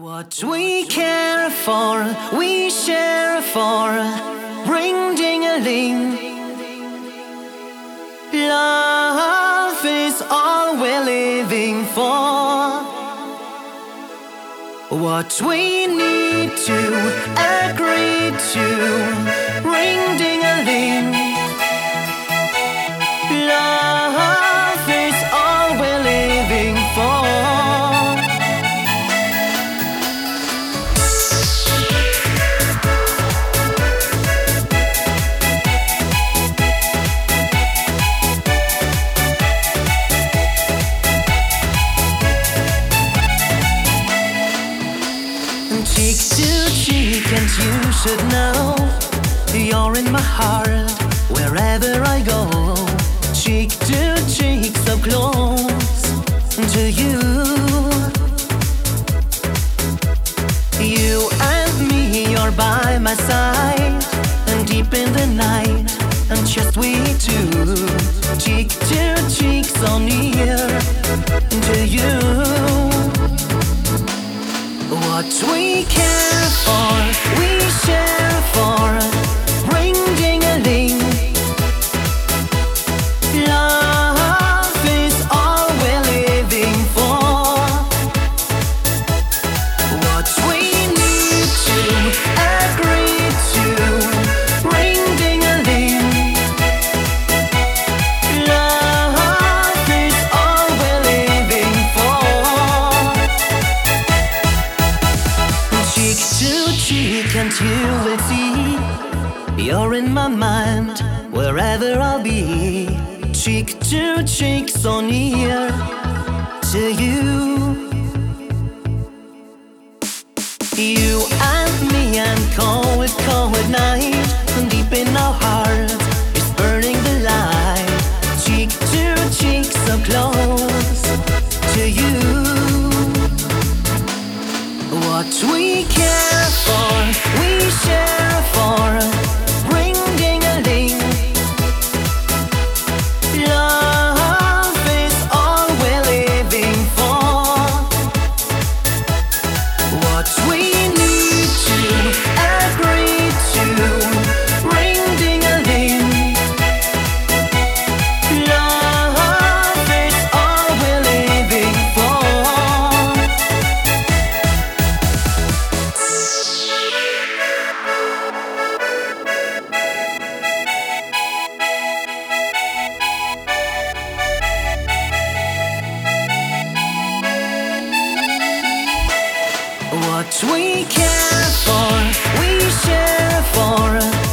What we care for, we share for. Ring ding a ling. Love is all we're living for. What we need to agree to. Ring ding a ling. Love is all we're living for. Cheek to cheek, and you should know you're in my heart wherever I go. Cheek to cheek, so close to you. You and me are by my side, and deep in the night, and just we two. Cheek to cheek, so near to you. What we care for, we share for. Ring ding a ling. Love is all we're living for. What we need to agree to. Ring ding a ling. Love is all we're living for. Cheek to cheek, and you will see you're in my mind wherever I'll be. Cheek to cheek, so near to you. You and me and cold, cold night, and deep in our heart is burning the light. Cheek to cheek, so close to you. What we care for, we share for. Ring ding a ling. Love is all we're living for. What we need to agree to. Ring ding a ling. Love is all we're living for. What we care for, we share for.